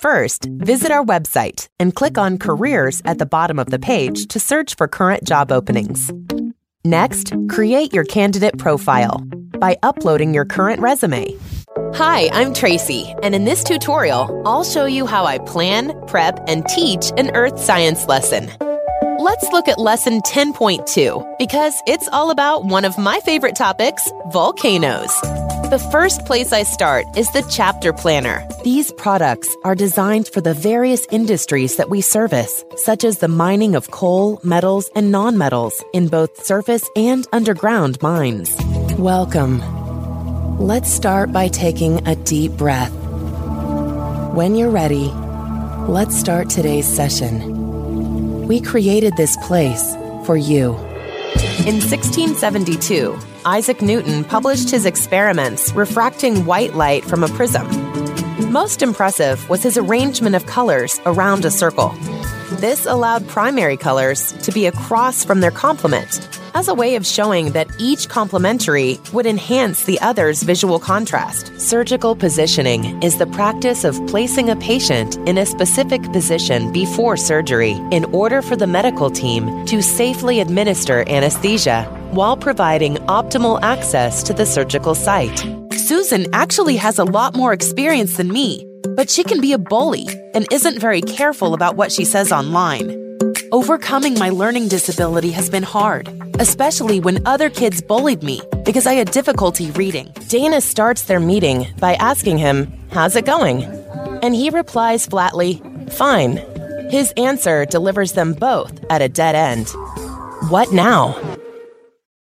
First, visit our website and click on Careers at the bottom of the page to search for current job openings. Next, create your candidate profile by uploading your current resume. Hi, I'm Tracy, and in this tutorial, I'll show you how I plan, prep, and teach an earth science lesson. Let's look at lesson 10.2 because it's all about one of my favorite topics, volcanoes. The first place I start is the chapter planner. These products are designed for the various industries that we service, such as the mining of coal, metals, and non-metals in both surface and underground mines. Welcome. Let's start by taking a deep breath. When you're ready, let's start today's session. We created this place for you. In 1672, Isaac Newton published his experiments refracting white light from a prism. Most impressive was his arrangement of colors around a circle. This allowed primary colors to be across from their complement, as a way of showing that each complementary would enhance the other's visual contrast. Surgical positioning is the practice of placing a patient in a specific position before surgery in order for the medical team to safely administer anesthesia while providing optimal access to the surgical site. Susan actually has a lot more experience than me, but she can be a bully and isn't very careful about what she says online. Overcoming my learning disability has been hard, especially when other kids bullied me because I had difficulty reading. Dana starts their meeting by asking him, "How's it going?" And he replies flatly, "Fine." His answer delivers them both at a dead end. What now?